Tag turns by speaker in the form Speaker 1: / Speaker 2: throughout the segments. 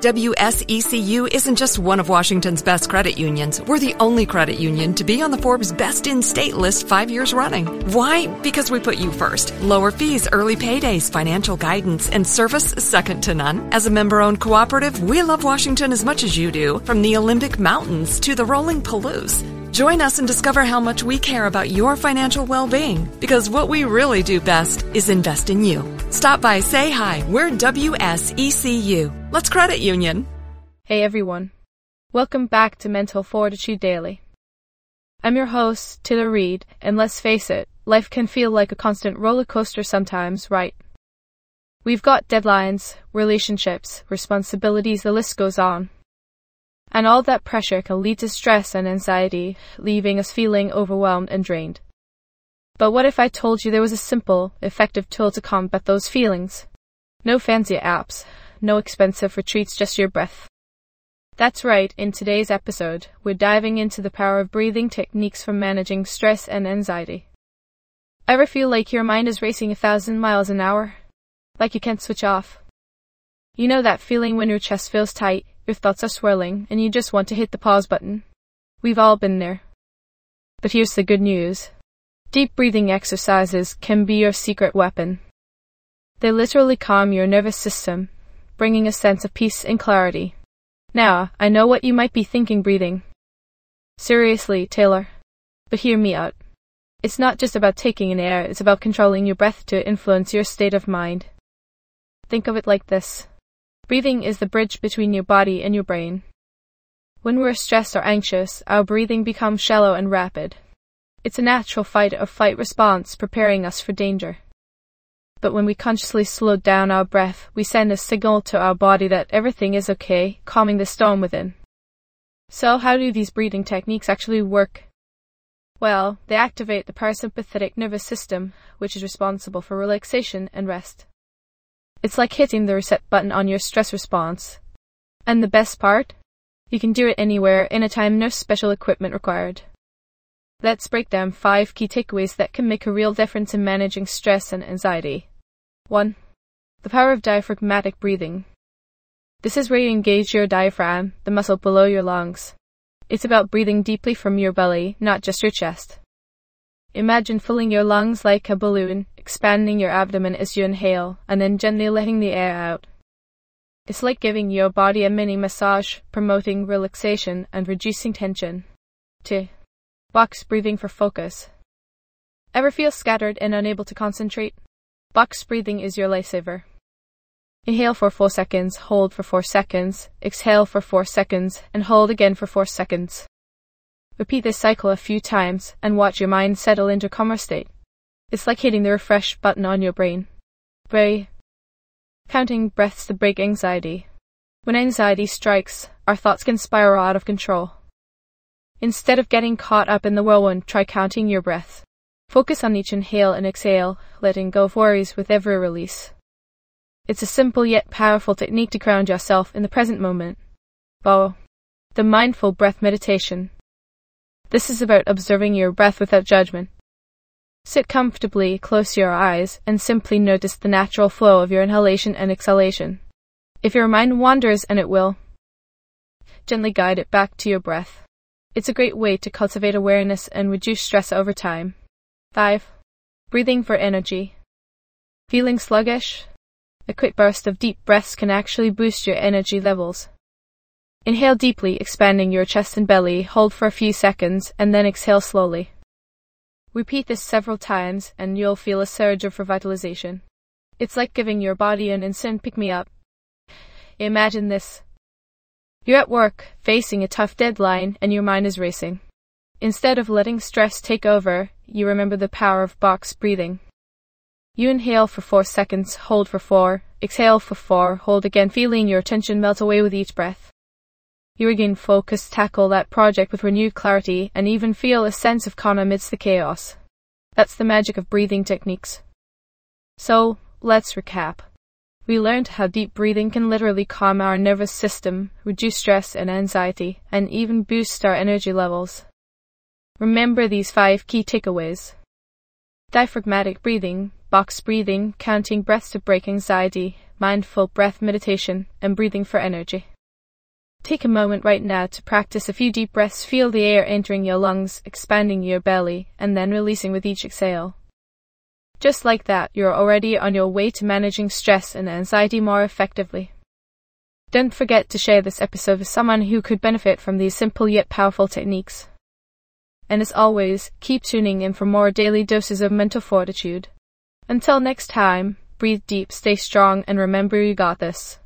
Speaker 1: WSECU isn't just one of Washington's best credit unions. We're the only credit union to be on the Forbes Best in State list 5 years running. Why? Because we put you first. Lower fees, early paydays, financial guidance, and service second to none. As a member-owned cooperative, we love Washington as much as you do, from the Olympic Mountains to the rolling Palouse. Join us and discover how much we care about your financial well-being, because what we really do best is invest in you. Stop by, say hi. We're WSECU. Let's credit union.
Speaker 2: Hey everyone. Welcome back to Mental Fortitude Daily. I'm your host, Taylor Reed, and let's face it, life can feel like a constant roller coaster sometimes, right? We've got deadlines, relationships, responsibilities, the list goes on. And all that pressure can lead to stress and anxiety, leaving us feeling overwhelmed and drained. But what if I told you there was a simple, effective tool to combat those feelings? No fancy apps, no expensive retreats, just your breath. That's right, in today's episode, we're diving into the power of breathing techniques for managing stress and anxiety. Ever feel like your mind is racing 1,000 miles an hour? Like you can't switch off? You know that feeling when your chest feels tight, your thoughts are swirling, and you just want to hit the pause button? We've all been there. But here's the good news. Deep breathing exercises can be your secret weapon. They literally calm your nervous system, bringing a sense of peace and clarity. Now, I know what you might be thinking, breathing. Seriously, Taylor. But hear me out. It's not just about taking in air, it's about controlling your breath to influence your state of mind. Think of it like this. Breathing is the bridge between your body and your brain. When we're stressed or anxious, our breathing becomes shallow and rapid. It's a natural fight or flight response preparing us for danger. But when we consciously slow down our breath, we send a signal to our body that everything is okay, calming the storm within. So how do these breathing techniques actually work? Well, they activate the parasympathetic nervous system, which is responsible for relaxation and rest. It's like hitting the reset button on your stress response. And the best part? You can do it anywhere, anytime, no special equipment required. Let's break down 5 key takeaways that can make a real difference in managing stress and anxiety. 1. The power of diaphragmatic breathing. This is where you engage your diaphragm, the muscle below your lungs. It's about breathing deeply from your belly, not just your chest. Imagine filling your lungs like a balloon, expanding your abdomen as you inhale, and then gently letting the air out. It's like giving your body a mini massage, promoting relaxation and reducing tension. 2. Box breathing for focus. Ever feel scattered and unable to concentrate? Box breathing is your lifesaver. Inhale for 4 seconds, hold for 4 seconds, exhale for 4 seconds, and hold again for 4 seconds. Repeat this cycle a few times and watch your mind settle into a calmer state. It's like hitting the refresh button on your brain. 3. Counting breaths to break anxiety. When anxiety strikes, our thoughts can spiral out of control. Instead of getting caught up in the whirlwind, try counting your breath. Focus on each inhale and exhale, letting go of worries with every release. It's a simple yet powerful technique to ground yourself in the present moment. The mindful breath meditation. This is about observing your breath without judgment. Sit comfortably, close your eyes, and simply notice the natural flow of your inhalation and exhalation. If your mind wanders, and it will, gently guide it back to your breath. It's a great way to cultivate awareness and reduce stress over time. 5. Breathing for energy. Feeling sluggish? A quick burst of deep breaths can actually boost your energy levels. Inhale deeply, expanding your chest and belly, hold for a few seconds, and then exhale slowly. Repeat this several times, and you'll feel a surge of revitalization. It's like giving your body an instant pick-me-up. Imagine this. You're at work, facing a tough deadline, and your mind is racing. Instead of letting stress take over, you remember the power of box breathing. You inhale for 4 seconds, hold for 4, exhale for 4, hold again, feeling your tension melt away with each breath. You regain focus, tackle that project with renewed clarity, and even feel a sense of calm amidst the chaos. That's the magic of breathing techniques. So, let's recap. We learned how deep breathing can literally calm our nervous system, reduce stress and anxiety, and even boost our energy levels. Remember these 5 key takeaways. Diaphragmatic breathing, box breathing, counting breaths to break anxiety, mindful breath meditation, and breathing for energy. Take a moment right now to practice a few deep breaths. Feel the air entering your lungs, expanding your belly, and then releasing with each exhale. Just like that, you're already on your way to managing stress and anxiety more effectively. Don't forget to share this episode with someone who could benefit from these simple yet powerful techniques. And as always, keep tuning in for more daily doses of mental fortitude. Until next time, breathe deep, stay strong, and remember you got this.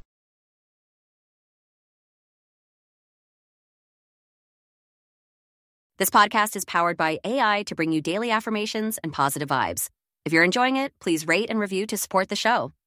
Speaker 3: This podcast is powered by AI to bring you daily affirmations and positive vibes. If you're enjoying it, please rate and review to support the show.